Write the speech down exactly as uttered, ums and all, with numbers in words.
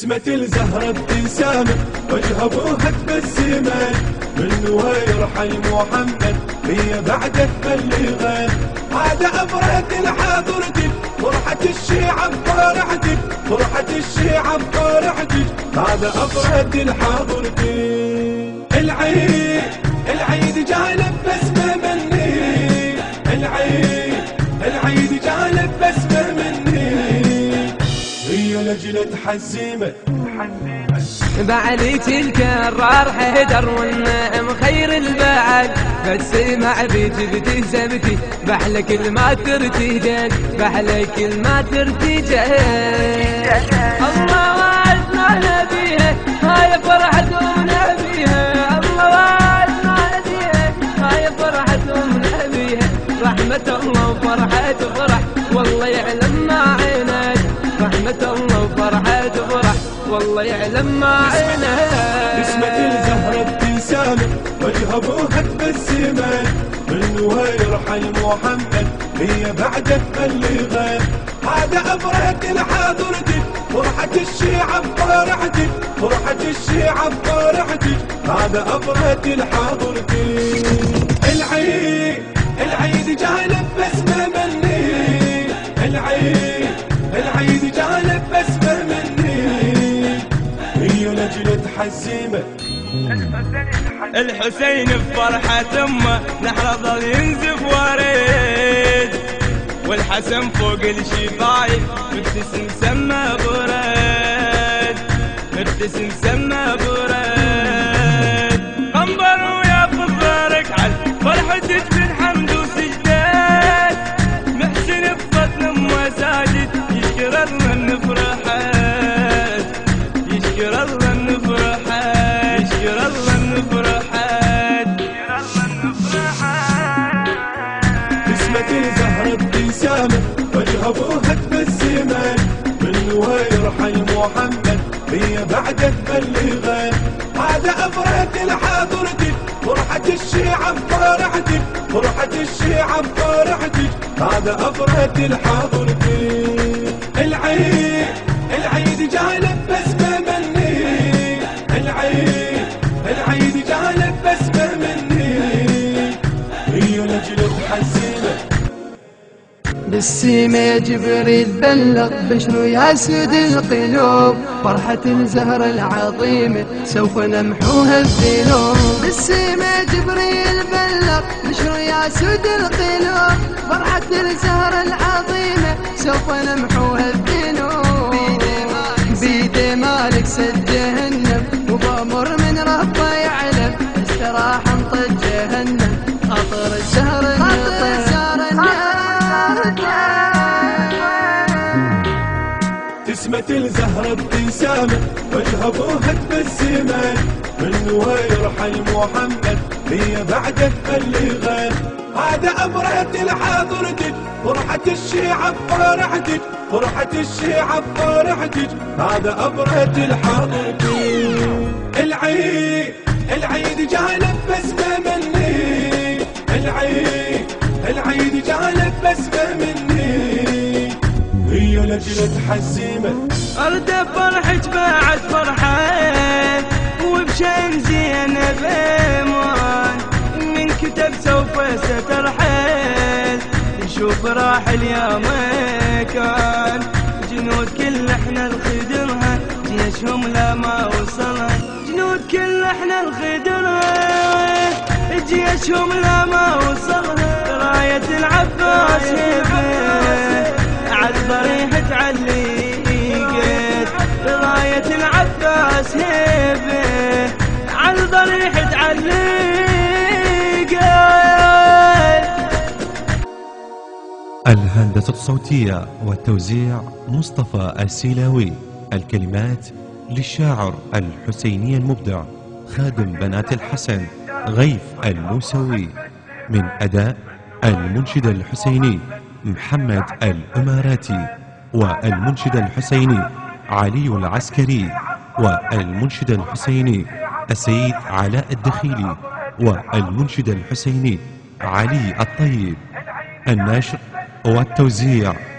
بسمة الزهرة ابتسامة وجه ابوها تبسمة من ويرحل محمد هي بعدك بلغت هذا أبرة حاضرتك فرحة الشيعة بفرحتك فرحة الشيعة بفرحتك هذا أبرة حاضرتك العيد العيد جالب بسمة مني العيد العيد جالب بسمة مني هي لجلة حزيمة بعليك الكرار حيدر والنعم خير البعد بس مع بيتي بتهزمتي بحلك الما ترتجن بحلك الما ترتجن الله وعدنا بيها هاي فرحتنا بيها الله وعدنا بيها هاي فرحتنا بيها رحمة الله وفرحة فرح والله يعلم ما عينك رحمة الله وفرحة فرح والله يعلم ما عينك بسمة الزهرة ابتسامة وجه ابوها تبسمة من ويرحل محمد هي بعدك بلغت هذا أبرة حاضرتك فرحة الشيعة بفرحتك فرحة الشيعة بفرحتك هذا أبرة حاضرتك العيد العيد جالب بسمة مني العيد العيد جالب بسمة مني هي لجلة حزيمة الحسين بفرحة امه نحر ظل ينزف وريد والحسن فوق الشفايف مبتسم سما بريد مبتسم سما بريد قنبر ويا فضلك على فرحتك بالحمد وسجدات محسن بفضل امه ساجد يشكر الله ان فرحت يشكر الله ان فرحت يشكر الله ان فرحت يشكر الله ان فرحت بسمة الزهرة ابتسامة وجه ابوها تبسمة من ويرحل محمد هي بعدك بلغت هذا أبرة حاضرتك فرحة الشيعة بفرحتك فرحة الشيعة بفرحتك هذا أبرة حاضرتك العيد العيد جالب بسمة مني العيد العيد جالب بسمة مني هي لجلة حزيمة بالسيمة جبريل بلغ بشر ياسد القلوب فرحة الزهرة العظيمة سوف نمحوها الذنوب بالسيمة جبريل بلغ بشر ياسد القلوب فرحة الزهرة العظيمة سوف نمحوها الذنوب بيد مالك سد جهنم وبأمر من ربه يعلم استراح انطج جهنم خاطر الزهرة خاطر الزهرة بسمة الزهرة ابتسامة وجه ابوها تبسمة من ويرحل محمد هي بعدك بلغت هذا أبرة حاضرتك فرحة الشيعة بفرحتك فرحة الشيعة بفرحتك هذا أبرة حاضرتك العيد العيد جالب بسمة مني العيد العيد جالب بسمة مني هي لجلة حزيمة أرد فرحك بعد فرحة وبشأن زينب بيمان من كتب سوف سترحل نشوف راحل يا مكان جنود كل احنا الخدرها جيشهم لا ما وصلها جنود كل احنا الخدرها جيشهم لا ما وصلها راية العباس هبه عالضريح تعليقت راية العباس هبه عالضريح تعليقت الهندسة الصوتية والتوزيع مصطفى السيلاوي الكلمات للشاعر الحسيني المبدع خادم بنات الحسن غيث الموسوي من أداء المنشد الحسيني محمد الإماراتي والمنشد الحسيني علي العسكري والمنشد الحسيني السيد علاء الدخيلي والمنشد الحسيني علي الطيب. النشر والتوزيع